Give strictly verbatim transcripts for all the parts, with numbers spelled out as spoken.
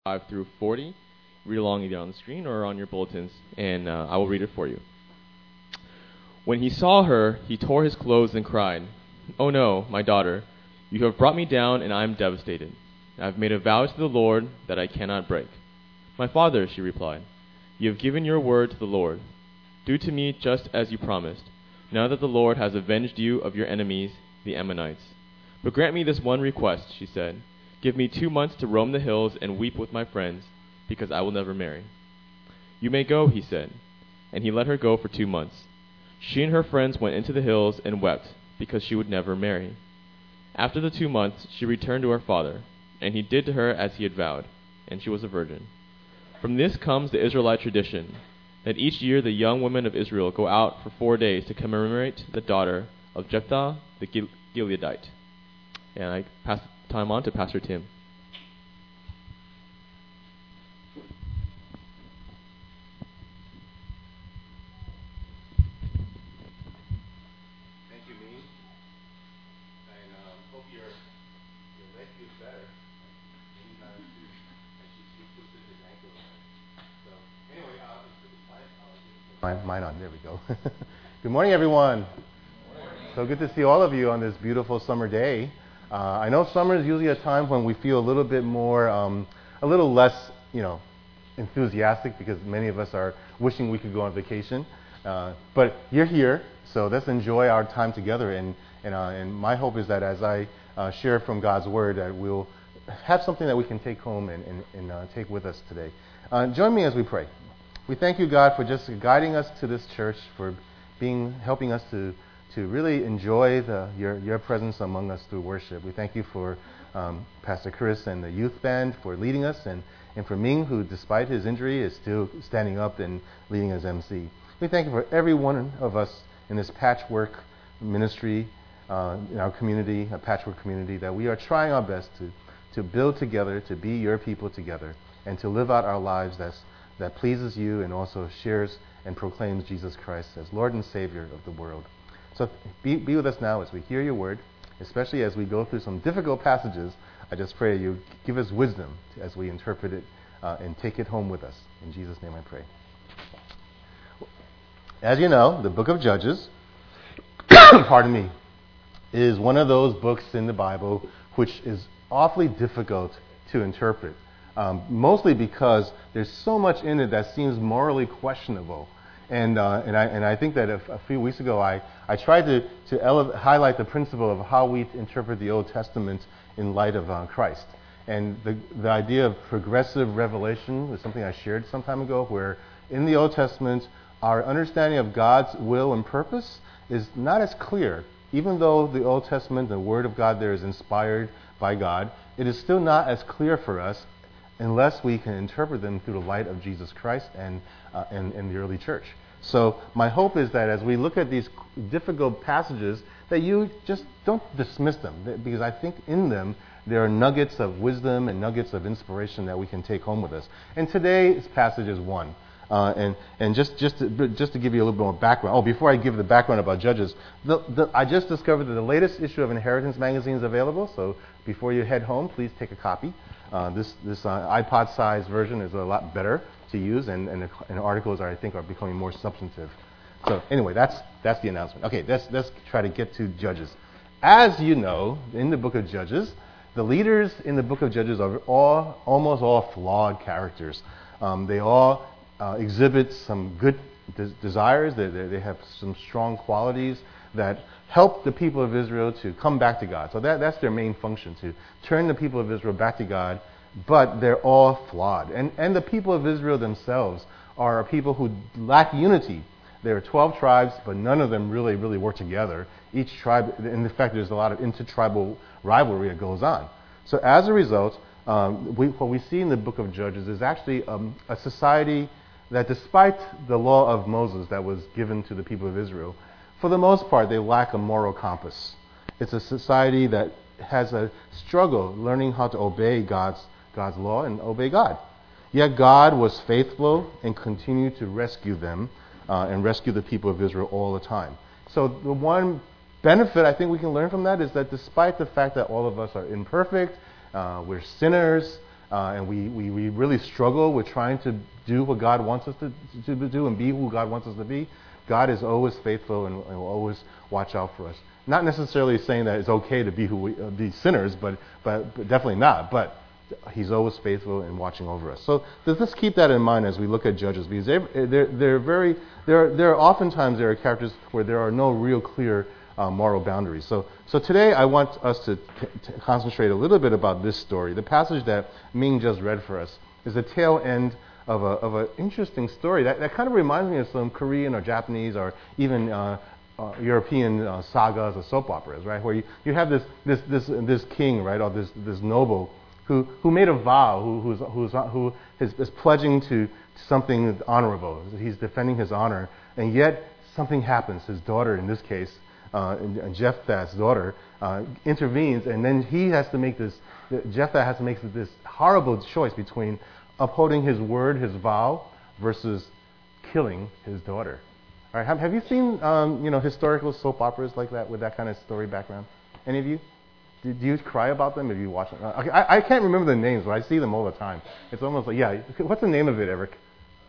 five through forty. Read along either on the screen or on your bulletins, and uh, I will read it for you. When he saw her, he tore his clothes and cried, "Oh no, my daughter, you have brought me down, and I am devastated. I have made a vow to the Lord that I cannot break." "My father," she replied, "you have given your word to the Lord. Do to me just as you promised, now that the Lord has avenged you of your enemies, the Ammonites. But grant me this one request," she said. "Give me two months to roam the hills and weep with my friends, because I will never marry." "You may go," he said, and he let her go for two months. She and her friends went into the hills and wept, because she would never marry. After the two months, she returned to her father, and he did to her as he had vowed, and she was a virgin. From this comes the Israelite tradition, that each year the young women of Israel go out for four days to commemorate the daughter of Jephthah the Gil- Gileadite. And I pass the time on to Pastor Tim. Thank you, Mean. And um, hope your your leg feels better. Mean uh, she, and she, she twisted his ankle. So anyway, uh, my, mine on. There we go. Good morning, everyone. Good morning. So good to see all of you on this beautiful summer day. Uh, I know summer is usually a time when we feel a little bit more, um, a little less, you know, enthusiastic because many of us are wishing we could go on vacation. Uh, but you're here, so let's enjoy our time together. And and, uh, and my hope is that as I uh, share from God's Word, that we'll have something that we can take home and, and, and uh, take with us today. Uh, join me as we pray. We thank you, God, for just guiding us to this church, for being helping us to to really enjoy the, your your presence among us through worship. We thank you for um, Pastor Chris and the youth band for leading us, and, and for Ming, who, despite his injury, is still standing up and leading as M C. We thank you for every one of us in this patchwork ministry, uh, in our community, a patchwork community, that we are trying our best to, to build together, to be your people together, and to live out our lives that's, that pleases you and also shares and proclaims Jesus Christ as Lord and Savior of the world. So be, be with us now as we hear your word, especially as we go through some difficult passages. I just pray you give us wisdom as we interpret it uh, and take it home with us. In Jesus' name I pray. As you know, the book of Judges, pardon me, is one of those books in the Bible which is awfully difficult to interpret, um, mostly because there's so much in it that seems morally questionable. And uh, and I and I think that a, a few weeks ago I, I tried to to ele- highlight the principle of how we interpret the Old Testament in light of uh, Christ. And the the idea of progressive revelation was something I shared some time ago, where in the Old Testament our understanding of God's will and purpose is not as clear. Even though the Old Testament, the Word of God there, is inspired by God, it is still not as clear for us unless we can interpret them through the light of Jesus Christ and, uh, and, and the early church. So my hope is that as we look at these difficult passages, that you just don't dismiss them, because I think in them there are nuggets of wisdom and nuggets of inspiration that we can take home with us. And today's passage is one. Uh, and and just just to, just to give you a little bit more background. Oh, before I give the background about Judges, the, the, I just discovered that the latest issue of Inheritance magazine is available. So before you head home, please take a copy. Uh, this this uh, iPod-sized version is a lot better to use, and and, the, and articles are, I think, are becoming more substantive. So anyway, that's that's the announcement. Okay, let's let's try to get to Judges. As you know, in the book of Judges, the leaders in the book of Judges are all almost all flawed characters. Um, they all Uh, exhibit some good des- desires. They, they, they have some strong qualities that help the people of Israel to come back to God. So that, that's their main function, to turn the people of Israel back to God. But they're all flawed. And, and the people of Israel themselves are people who lack unity. There are twelve tribes, but none of them really, really work together. Each tribe, in fact, there's a lot of intertribal rivalry that goes on. So as a result, um, we, what we see in the book of Judges is actually um, a society that, despite the law of Moses that was given to the people of Israel, for the most part, they lack a moral compass. It's a society that has a struggle learning how to obey God's God's law and obey God. Yet God was faithful and continued to rescue them uh, and rescue the people of Israel all the time. So the one benefit I think we can learn from that is that despite the fact that all of us are imperfect, uh, we're sinners, uh, and we, we, we really struggle with trying to do what God wants us to, to, to do and be who God wants us to be, God is always faithful and, and will always watch out for us. Not necessarily saying that it's okay to be who we, uh, be sinners, but, but but definitely not. But He's always faithful in watching over us. So let's keep that in mind as we look at Judges, because they're they're, they're very there. There are oftentimes there are characters where there are no real clear uh, moral boundaries. So so today I want us to, t- to concentrate a little bit about this story. The passage that Ming just read for us is the tail end of a of an interesting story that, that kind of reminds me of some Korean or Japanese or even uh, uh, European uh, sagas or soap operas, right? Where you, you have this this this this king, right, or this this noble who who made a vow, who who's who's who is, is pledging to something honorable. He's defending his honor, and yet something happens. His daughter, in this case, uh, Jephthah's daughter, uh, intervenes, and then he has to make this. Jephthah has to make this horrible choice between upholding his word, his vow, versus killing his daughter. All right, have, have you seen um, you know historical soap operas like that with that kind of story background? Any of you? Do, do you cry about them if you watch them? Okay, I, I can't remember the names, but I see them all the time. It's almost like, yeah, what's the name of it, Eric?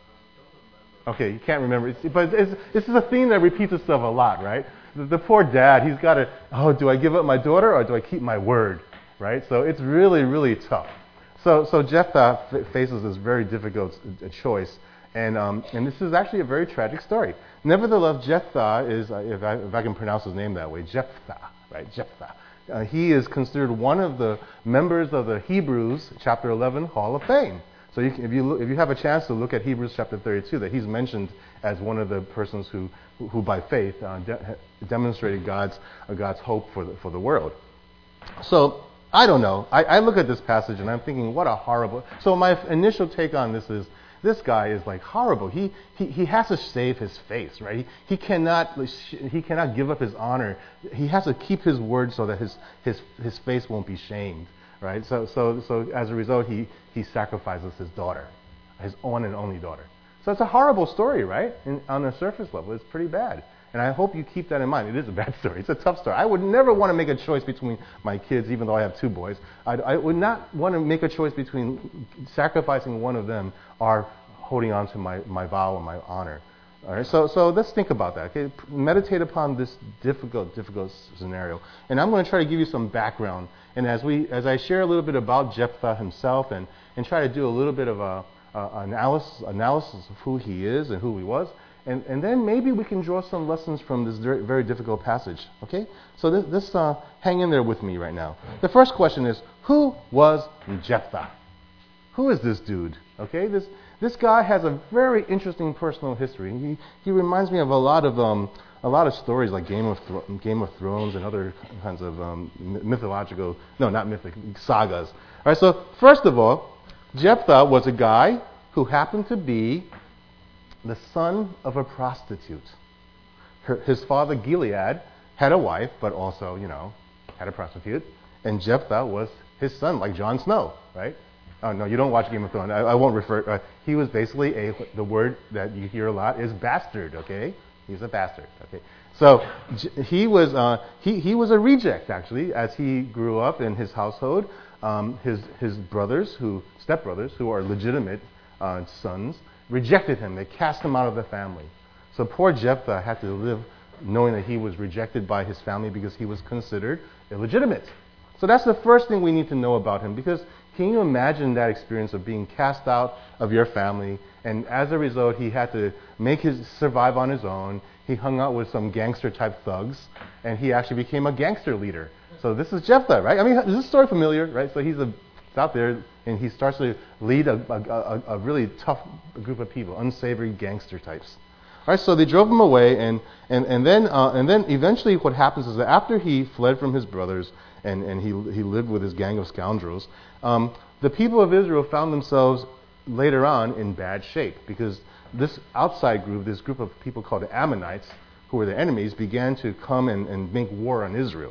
Okay, you can't remember. It's, but it's, it's a theme that repeats itself a lot, right? The, the poor dad, he's got to, oh, do I give up my daughter or do I keep my word, right? So it's really, really tough. So so Jephthah f- faces this very difficult uh, choice, and um, and this is actually a very tragic story. Nevertheless, Jephthah is, uh, if, I, if I can pronounce his name that way, Jephthah, right? Jephthah. Uh, he is considered one of the members of the Hebrews chapter eleven Hall of Fame. So you can, if you look, if you have a chance to look at Hebrews chapter thirty-two, that he's mentioned as one of the persons who who, who by faith uh, de- demonstrated God's uh, God's hope for the, for the world. So I don't know. I, I look at this passage and I'm thinking, what a horrible. So my initial take on this is, this guy is like horrible. He he, he has to save his face, right? He, he cannot he cannot give up his honor. He has to keep his word so that his his his face won't be shamed, right? So so so as a result, he he sacrifices his daughter, his one and only daughter. So it's a horrible story, right? In, on the surface level, it's pretty bad. And I hope you keep that in mind. It is a bad story. It's a tough story. I would never want to make a choice between my kids, even though I have two boys. I, I would not want to make a choice between sacrificing one of them or holding on to my, my vow and my honor. All right, so so let's think about that. Okay, meditate upon this difficult, difficult scenario. And I'm going to try to give you some background. And as we, as I share a little bit about Jephthah himself, and, and try to do a little bit of a, a analysis analysis of who he is and who he was. And, and then maybe we can draw some lessons from this very, very difficult passage. Okay? So this, this uh, hang in there with me right now. The first question is, who was Jephthah? Who is this dude? Okay? This this guy has a very interesting personal history. He he reminds me of a lot of um a lot of stories like Game of Thro- Game of Thrones and other kinds of um, mythological no not mythic sagas. All right. So first of all, Jephthah was a guy who happened to be the son of a prostitute. Her, his father Gilead had a wife, but also, you know, had a prostitute. And Jephthah was his son, like Jon Snow, right? Oh, no, you don't watch Game of Thrones. I, I won't refer. Uh, he was basically a, the word that you hear a lot is bastard, okay? He's a bastard, okay? So j- he was uh, he, he was a reject, actually, as he grew up in his household. Um, his, his brothers, who stepbrothers, who are legitimate uh, sons, rejected him. They cast him out of the family. So poor Jephthah had to live knowing that he was rejected by his family because he was considered illegitimate. So that's the first thing we need to know about him, because can you imagine that experience of being cast out of your family, and as a result he had to make his survive on his own. He hung out with some gangster type thugs, and he actually became a gangster leader. So this is Jephthah, right? I mean, is this story familiar, right? So he's a out there, and he starts to lead a, a, a really tough group of people, unsavory gangster types. All right, so they drove him away, and and and then uh, and then eventually, what happens is that after he fled from his brothers and and he he lived with his gang of scoundrels, um, the people of Israel found themselves later on in bad shape, because this outside group, this group of people called the Ammonites, who were the enemies, began to come and, and make war on Israel.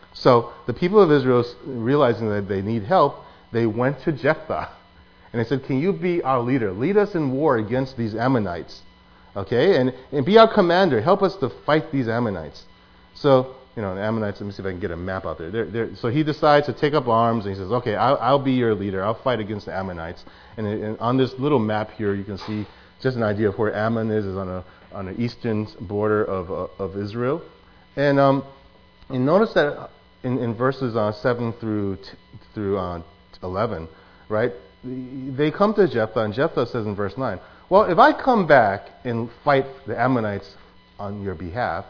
So the people of Israel, realizing that they need help, they went to Jephthah, and they said, can you be our leader? Lead us in war against these Ammonites, okay? And, and be our commander. Help us to fight these Ammonites. So you know, the Ammonites, let me see if I can get a map out there. They're, they're, so he decides to take up arms, and he says, okay, I'll, I'll be your leader. I'll fight against the Ammonites. And, and on this little map here, you can see just an idea of where Ammon is, is on a on the eastern border of uh, of Israel. And um, and notice that in, in verses uh, seven through t- through uh, eleven, right? They come to Jephthah, and Jephthah says in verse nine, well, if I come back and fight the Ammonites on your behalf,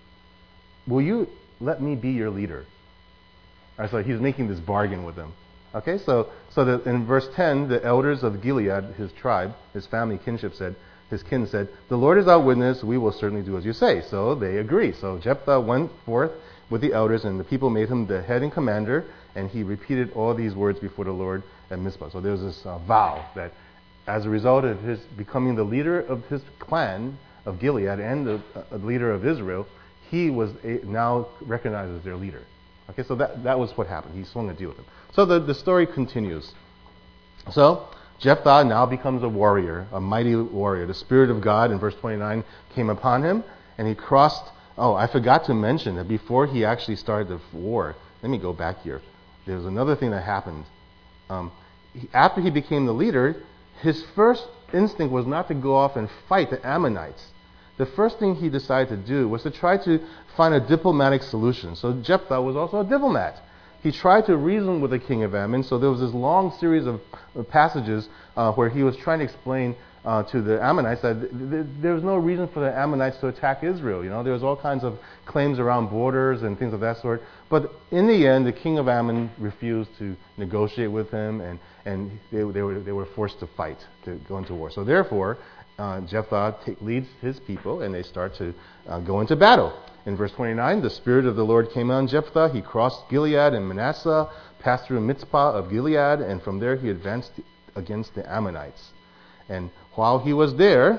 will you let me be your leader? All right, so he's making this bargain with them. Okay, so so the, in verse ten, the elders of Gilead, his tribe, his family kinship said, his kin said, the Lord is our witness, we will certainly do as you say. So they agree. So Jephthah went forth with the elders, and the people made him the head and commander, and he repeated all these words before the Lord at Mizpah. So there was this uh, vow that as a result of his becoming the leader of his clan of Gilead and the uh, leader of Israel, he was a, now recognized as their leader. Okay, so that, that was what happened. He swung a deal with them. So the, the story continues. So Jephthah now becomes a warrior, a mighty warrior. The Spirit of God, in verse twenty-nine, came upon him, and he crossed. Oh, I forgot to mention that before he actually started the war, let me go back here. There's another thing that happened. Um, he, after he became the leader, his first instinct was not to go off and fight the Ammonites. The first thing he decided to do was to try to find a diplomatic solution. So Jephthah was also a diplomat. He tried to reason with the king of Ammon. So there was this long series of passages uh, where he was trying to explain uh, to the Ammonites that th- th- there was no reason for the Ammonites to attack Israel. You know, there was all kinds of claims around borders and things of that sort. But in the end, the king of Ammon refused to negotiate with him, and and they, they were they were forced to fight, to go into war. So therefore, uh, Jephthah t- leads his people, and they start to uh, go into battle. In verse twenty-nine, the Spirit of the Lord came on Jephthah. He crossed Gilead and Manasseh, passed through Mizpah of Gilead, and from there he advanced against the Ammonites. And while he was there,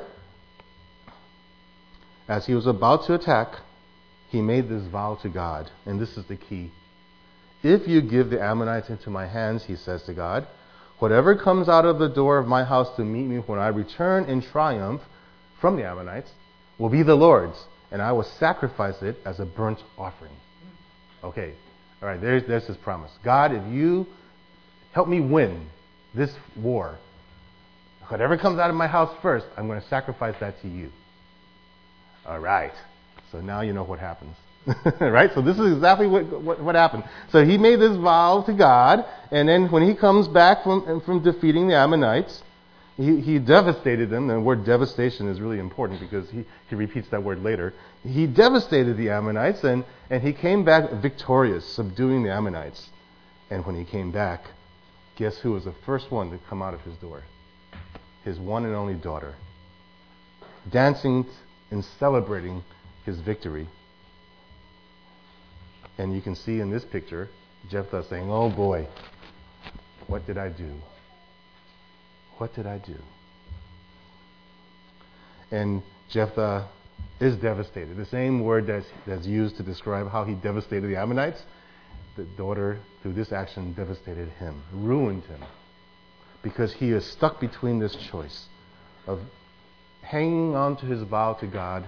as he was about to attack, he made this vow to God. And this is the key. If you give the Ammonites into my hands, he says to God, whatever comes out of the door of my house to meet me when I return in triumph from the Ammonites will be the Lord's, and I will sacrifice it as a burnt offering. Okay, all right, there's, there's his promise. God, if you help me win this war, whatever comes out of my house first, I'm going to sacrifice that to you. All right, so now you know what happens. Right? So this is exactly what, what what happened. So he made this vow to God, and then when he comes back from from defeating the Ammonites, he, he devastated them. The word devastation is really important because he, he repeats that word later. He devastated the Ammonites, and, and he came back victorious, subduing the Ammonites. And when he came back, guess who was the first one to come out of his door? His one and only daughter, dancing and celebrating his victory. And you can see in this picture, Jephthah saying, oh boy, what did I do? What did I do? And Jephthah is devastated. The same word that's, that's used to describe how he devastated the Ammonites, the daughter, through this action, devastated him, ruined him. Because he is stuck between this choice of hanging on to his vow to God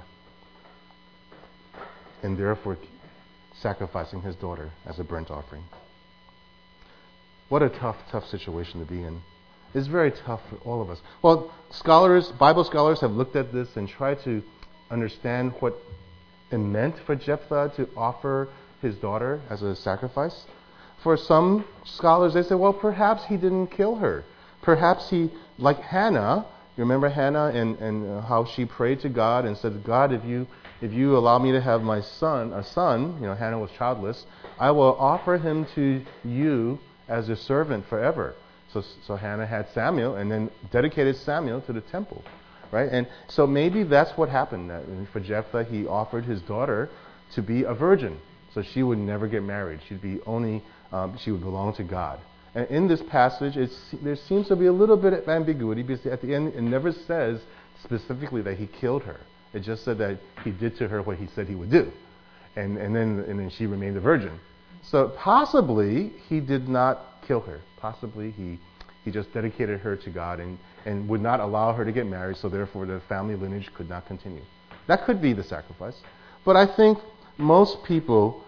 and therefore sacrificing his daughter as a burnt offering. What a tough, tough situation to be in. It's very tough for all of us. Well, scholars, Bible scholars have looked at this and tried to understand what it meant for Jephthah to offer his daughter as a sacrifice. For some scholars, they say, well, perhaps he didn't kill her. Perhaps he, like Hannah, you remember Hannah and, and how she prayed to God and said, God, if you if you allow me to have my son, a son, you know, Hannah was childless, I will offer him to you as a servant forever. So, so Hannah had Samuel and then dedicated Samuel to the temple, right? And so maybe that's what happened. That for Jephthah, he offered his daughter to be a virgin, so she would never get married. She'd be only, um, she would belong to God. And in this passage, it's, there seems to be a little bit of ambiguity because at the end, it never says specifically that he killed her. It just said that he did to her what he said he would do, and and then and then she remained a virgin. So possibly he did not kill her. Possibly he he just dedicated her to God and, and would not allow her to get married, so therefore the family lineage could not continue. That could be the sacrifice. But I think most people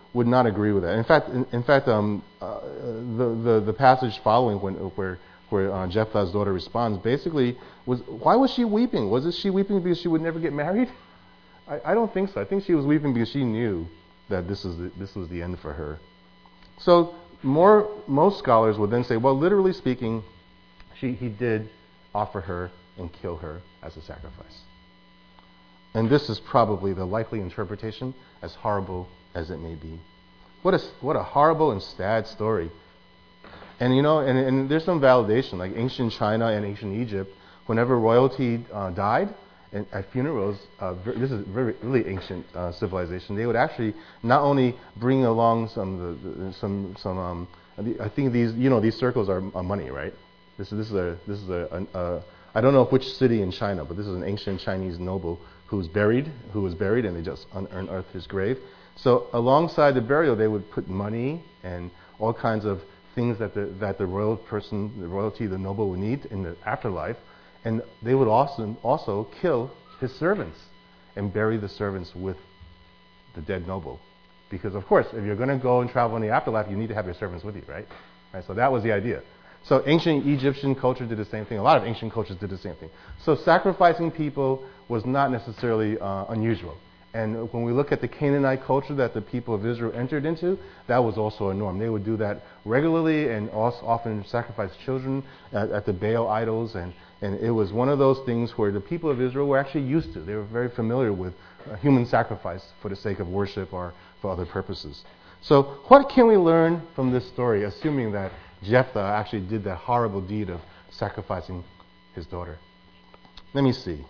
would not agree with that. In fact, in, in fact, um, uh, the, the the passage following when where where uh, Jephthah's daughter responds basically was, why was she weeping? Was it she weeping because she would never get married? I, I don't think so. I think she was weeping because she knew that this was the, this was the end for her. So more most scholars would then say, well, literally speaking, she he did offer her and kill her as a sacrifice. And this is probably the likely interpretation, as horrible as it may be. What a what a horrible and sad story. And you know, and, and there's some validation, like ancient China and ancient Egypt, whenever royalty uh, died, and at funerals, uh, this is very really ancient uh, civilization. They would actually not only bring along some the, the, some some um, I think these you know these circles are, are money, right? This is this is a this is a, a, a I don't know which city in China, but this is an ancient Chinese noble who's buried, who was buried, and they just un- unearthed his grave. So alongside the burial, they would put money and all kinds of things that the that the royal person, the royalty, the noble would need in the afterlife, and they would also also kill his servants and bury the servants with the dead noble, because of course, if you're going to go and travel in the afterlife, you need to have your servants with you, right? Right. So that was the idea. So ancient Egyptian culture did the same thing. A lot of ancient cultures did the same thing. So sacrificing people was not necessarily uh, unusual. And when we look at the Canaanite culture that the people of Israel entered into, that was also a norm. They would do that regularly and also often sacrifice children at, at the Baal idols. And, and it was one of those things where the people of Israel were actually used to. They were very familiar with uh, human sacrifice for the sake of worship or for other purposes. So what can we learn from this story, assuming that Jephthah actually did that horrible deed of sacrificing his daughter? Let me see.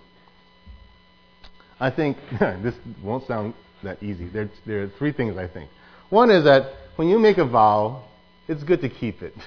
I think this won't sound that easy. There, there are three things I think. One is that when you make a vow, it's good to keep it.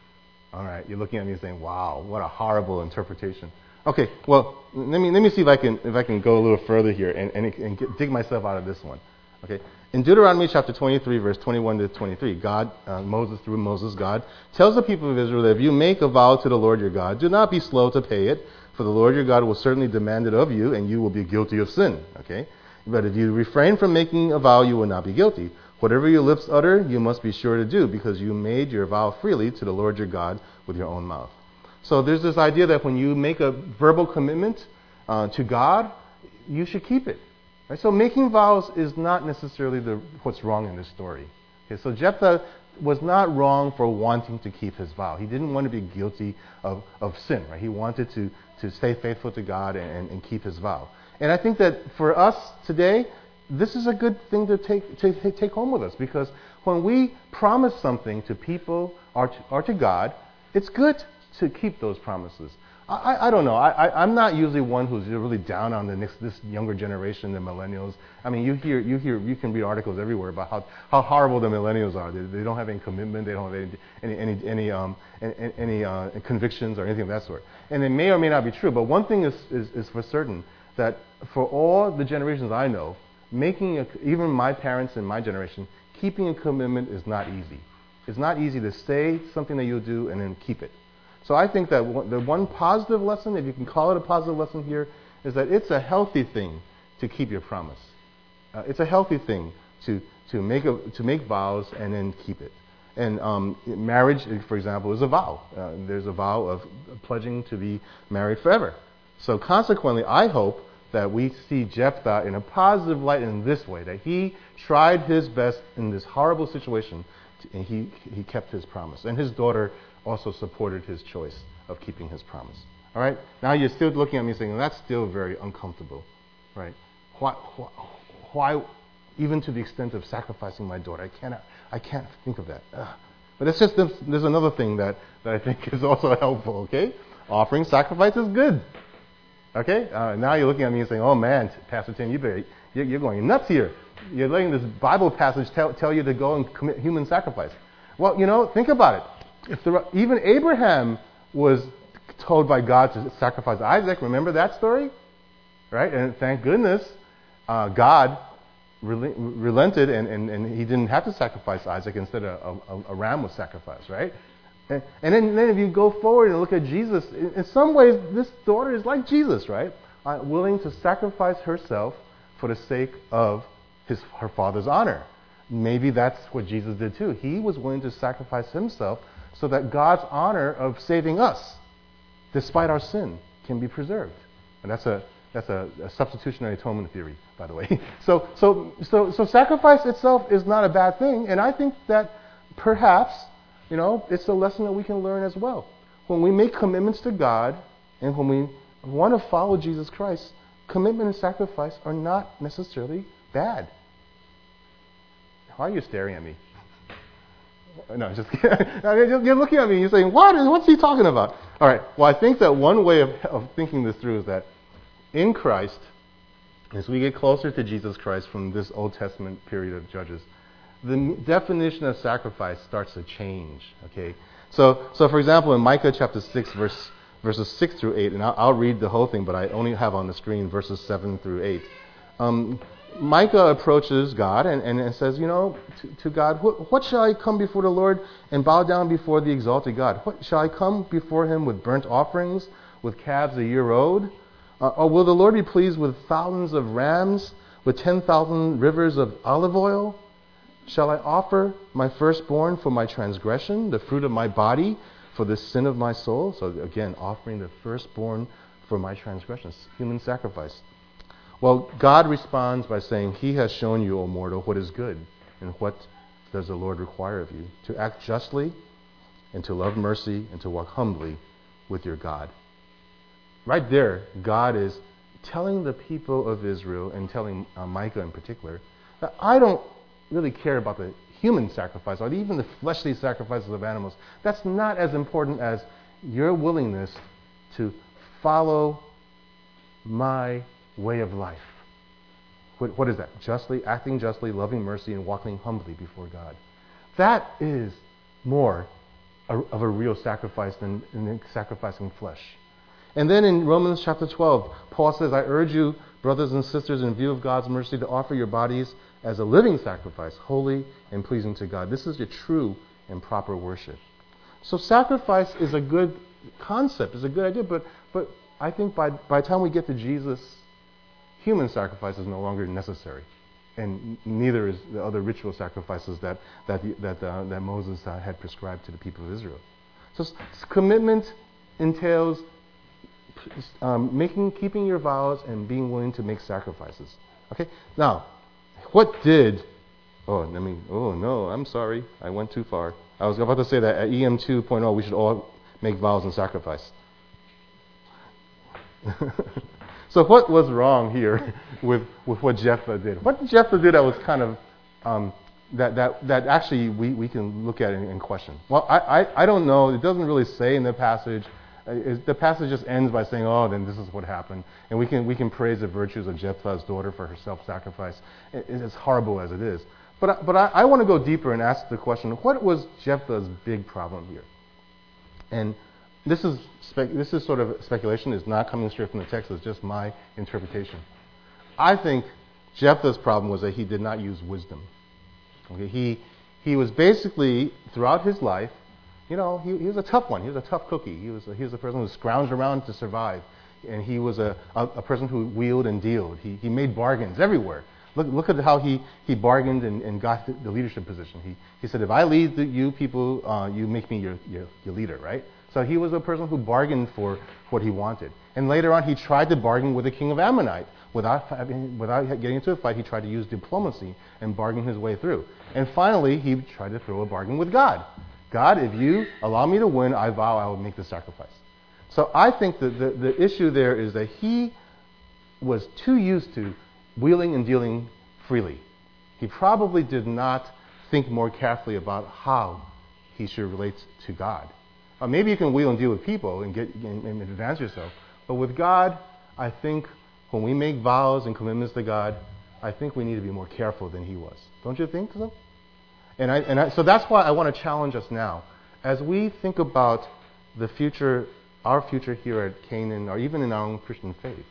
All right, you're looking at me saying, "Wow, what a horrible interpretation." Okay, well, let me let me see if I can if I can go a little further here and and, and get, dig myself out of this one. Okay, in Deuteronomy chapter twenty-three, verse twenty-one to twenty-three, God, uh, Moses through Moses, God tells the people of Israel that if you make a vow to the Lord your God, do not be slow to pay it. For the Lord your God will certainly demand it of you, and you will be guilty of sin. Okay? But if you refrain from making a vow, you will not be guilty. Whatever your lips utter, you must be sure to do, because you made your vow freely to the Lord your God with your own mouth. So there's this idea that when you make a verbal commitment uh, to God, you should keep it. Right? So making vows is not necessarily the, what's wrong in this story. Okay? So Jephthah was not wrong for wanting to keep his vow. He didn't want to be guilty of, of sin. Right? He wanted to to stay faithful to God and, and keep his vow. And I think that for us today, this is a good thing to take to take home with us, because when we promise something to people or to, or to God, it's good to keep those promises. I, I, I don't know. I, I, I'm not usually one who's really down on the next, this younger generation, the millennials. I mean, you hear, you hear, you can read articles everywhere about how, how horrible the millennials are. They, they don't have any commitment. They don't have any any any, any um any, any uh, convictions or anything of that sort. And it may or may not be true. But one thing is is, is for certain, that for all the generations I know, making a, even my parents and my generation, keeping a commitment is not easy. It's not easy to say something that you'll do and then keep it. So I think that one, the one positive lesson, if you can call it a positive lesson here, is that it's a healthy thing to keep your promise. Uh, it's a healthy thing to to make a, to make vows and then keep it. And um, marriage, for example, is a vow. Uh, there's a vow of pledging to be married forever. So consequently, I hope that we see Jephthah in a positive light in this way, that he tried his best in this horrible situation, to, and he he kept his promise. And his daughter also supported his choice of keeping his promise. All right? Now you're still looking at me saying, that's still very uncomfortable. Right? Why, why, why even to the extent of sacrificing my daughter? I cannot, I can't think of that. Ugh. But it's just, there's another thing that, that I think is also helpful, okay? Offering sacrifice is good. Okay? Uh, now you're looking at me and saying, oh man, Pastor Tim, you better, you're, you're going nuts here. You're letting this Bible passage tell, tell you to go and commit human sacrifice. Well, you know, think about it. If there were, even Abraham was told by God to sacrifice Isaac. Remember that story? Right? And thank goodness uh, God rel- relented and, and, and he didn't have to sacrifice Isaac. Instead, a, a, a ram was sacrificed, right? And, and then, then if you go forward and look at Jesus, in, in some ways this daughter is like Jesus, right? Uh, willing to sacrifice herself for the sake of his her father's honor. maybe that's what Jesus did too. He was willing to sacrifice himself so that God's honor of saving us, despite our sin, can be preserved. And that's a that's a, a substitutionary atonement theory, by the way. so so so so sacrifice itself is not a bad thing, and I think that perhaps, you know, it's a lesson that we can learn as well. When we make commitments to God and when we want to follow Jesus Christ, commitment and sacrifice are not necessarily bad. Why are you staring at me? No, just you're looking at me and you're saying, what? What's he talking about? All right. Well, I think that one way of, of thinking this through is that in Christ, as we get closer to Jesus Christ from this Old Testament period of Judges, the definition of sacrifice starts to change. Okay. So, so for example, in Micah chapter six, verse verses six through eight, and I'll, I'll read the whole thing, but I only have on the screen verses seven through eight. Um, Micah approaches God and, and, and says, you know, to, to God, what, what shall I come before the Lord and bow down before the exalted God? What shall I come before him with burnt offerings, with calves a year old? Uh, or will the Lord be pleased with thousands of rams, with ten thousand rivers of olive oil? Shall I offer my firstborn for my transgression, the fruit of my body for the sin of my soul? So again, offering the firstborn for my transgressions, human sacrifice. Well, God responds by saying, he has shown you, O mortal, what is good, and what does the Lord require of you? To act justly, and to love mercy, and to walk humbly with your God. Right there, God is telling the people of Israel, and telling uh, Micah in particular, that I don't really care about the human sacrifice, or even the fleshly sacrifices of animals. That's not as important as your willingness to follow my way of life. What, what is that? Justly, acting justly, loving mercy, and walking humbly before God. That is more a, of a real sacrifice than, than sacrificing flesh. And then in Romans chapter twelve, Paul says, I urge you, brothers and sisters, in view of God's mercy, to offer your bodies as a living sacrifice, holy and pleasing to God. This is your true and proper worship. So sacrifice is a good concept, is a good idea, but but I think by, by the time we get to Jesus, human sacrifice is no longer necessary, and neither is the other ritual sacrifices that that the, that, uh, that Moses uh, had prescribed to the people of Israel. So s- commitment entails um, making, keeping your vows and being willing to make sacrifices. Okay. Now, what did? Oh, I mean, oh no, I'm sorry, I went too far. I was about to say that at E M two point oh we should all make vows and sacrifice. So what was wrong here with, with what Jephthah did? What did Jephthah do that was kind of um, that that that actually we, we can look at and, and question? Well, I, I I don't know. It doesn't really say in the passage. Uh, it, the passage just ends by saying, "Oh, then this is what happened," and we can we can praise the virtues of Jephthah's daughter for her self-sacrifice. It, it's horrible as it is, but I, but I, I want to go deeper and ask the question: what was Jephthah's big problem here? And This is spe- this is sort of speculation. It's not coming straight from the text. It's just my interpretation. I think Jephthah's problem was that he did not use wisdom. Okay, he he was basically throughout his life, you know, he, he was a tough one. He was a tough cookie. He was a, he was a person who scrounged around to survive, and he was a, a, a person who wheeled and dealed. He he made bargains everywhere. Look look at how he, he bargained and, and got the, the leadership position. He he said, if I lead the, you people, uh, you make me your, your your leader, right? So he was a person who bargained for what he wanted. And later on, he tried to bargain with the king of Ammonite. Without, without getting into a fight, he tried to use diplomacy and bargain his way through. And finally, he tried to throw a bargain with God. God, if you allow me to win, I vow I will make the sacrifice. So I think that the, the issue there is that he was too used to wheeling and dealing freely. He probably did not think more carefully about how he should relate to God. Uh, maybe you can wheel and deal with people and get and, and advance yourself. But with God, I think when we make vows and commitments to God, I think we need to be more careful than he was. Don't you think so? And I, and I, so that's why I want to challenge us now. As we think about the future, our future here at Canaan, or even in our own Christian faith,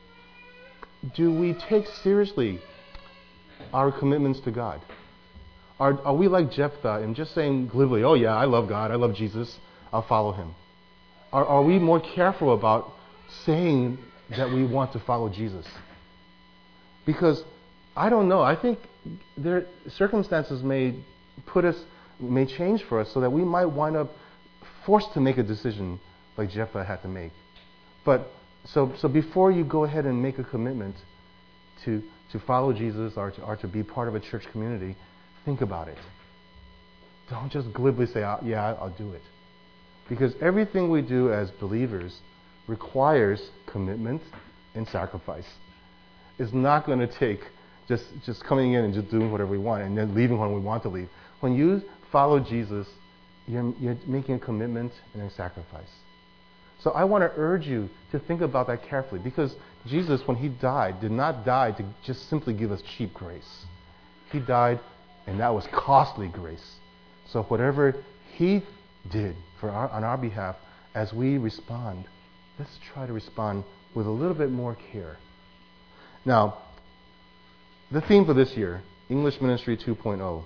do we take seriously our commitments to God? Are, are we like Jephthah and just saying glibly, oh yeah, I love God, I love Jesus, I'll follow him? Are, are we more careful about saying that we want to follow Jesus? Because I don't know. I think there circumstances may put us, may change for us so that we might wind up forced to make a decision like Jephthah had to make. But so so before you go ahead and make a commitment to to follow Jesus or to, or to be part of a church community, think about it. Don't just glibly say, oh, yeah, I'll do it. Because everything we do as believers requires commitment and sacrifice. It's not going to take just, just coming in and just doing whatever we want and then leaving when we want to leave. When you follow Jesus, you're, you're making a commitment and a sacrifice. So I want to urge you to think about that carefully, because Jesus, when he died, did not die to just simply give us cheap grace. He died, and that was costly grace. So whatever he did for our, on our behalf, as we respond, let's try to respond with a little bit more care. Now, the theme for this year, English Ministry two point oh,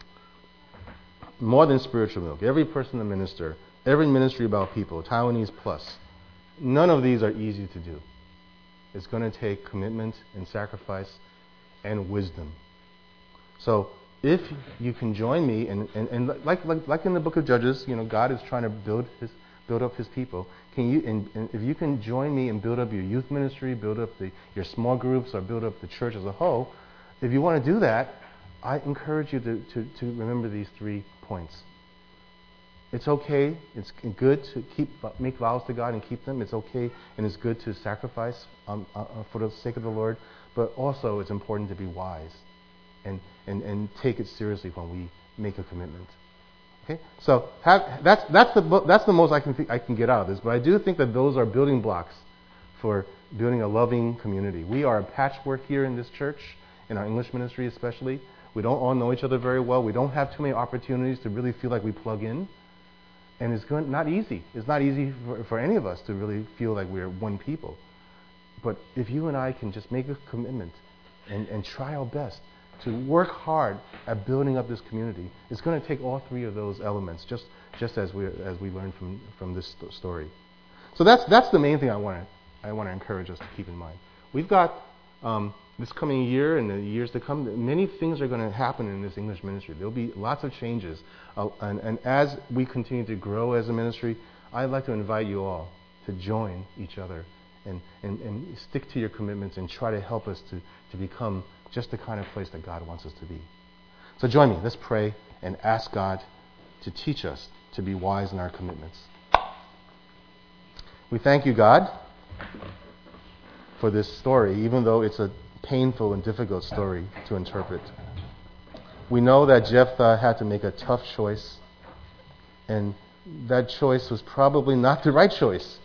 more than spiritual milk. Every person to minister, every ministry about people, Taiwanese plus. None of these are easy to do. It's going to take commitment and sacrifice and wisdom. So if you can join me, and, and, and like, like like in the book of Judges, you know, God is trying to build his build up his people. Can you and, and if you can join me and build up your youth ministry, build up the, your small groups, or build up the church as a whole, if you want to do that, I encourage you to, to, to remember these three points. It's okay, it's good to keep make vows to God and keep them. It's okay and it's good to sacrifice um, uh, for the sake of the Lord. But also it's important to be wise and, and, and take it seriously when we make a commitment. Okay, so have, that's that's the that's the most I can th- I can get out of this. But I do think that those are building blocks for building a loving community. We are a patchwork here in this church, in our English ministry especially. We don't all know each other very well. We don't have too many opportunities to really feel like we plug in. And it's going, not easy. It's not easy for, for any of us to really feel like we're one people. But if you and I can just make a commitment and, and try our best to work hard at building up this community, it's going to take all three of those elements, just just as we as we learned from, from this story. So that's that's the main thing I want to I want to encourage us to keep in mind. We've got um, this coming year and the years to come, many things are going to happen in this English ministry. There'll be lots of changes. Uh, and, and as we continue to grow as a ministry, I'd like to invite you all to join each other and, and, and stick to your commitments and try to help us to, to become just the kind of place that God wants us to be. So join me. Let's pray and ask God to teach us to be wise in our commitments. We thank you, God, for this story, even though it's a painful and difficult story to interpret. We know that Jephthah had to make a tough choice, and that choice was probably not the right choice.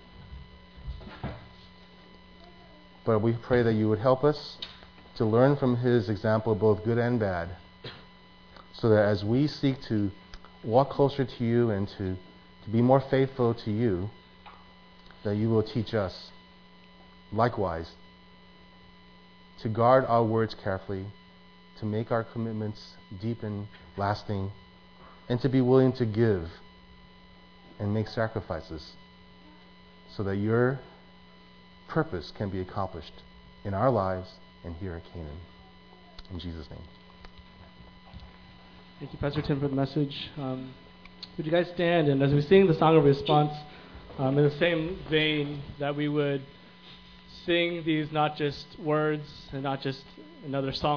But we pray that you would help us to learn from his example, both good and bad, so that as we seek to walk closer to you and to, to be more faithful to you, that you will teach us likewise to guard our words carefully, to make our commitments deep and lasting, and to be willing to give and make sacrifices so that your purpose can be accomplished in our lives and here at Canaan. In Jesus' name. Thank you, Pastor Tim, for the message. Um, would you guys stand, and as we sing the song of response, um, in the same vein that we would sing these not just words and not just another song,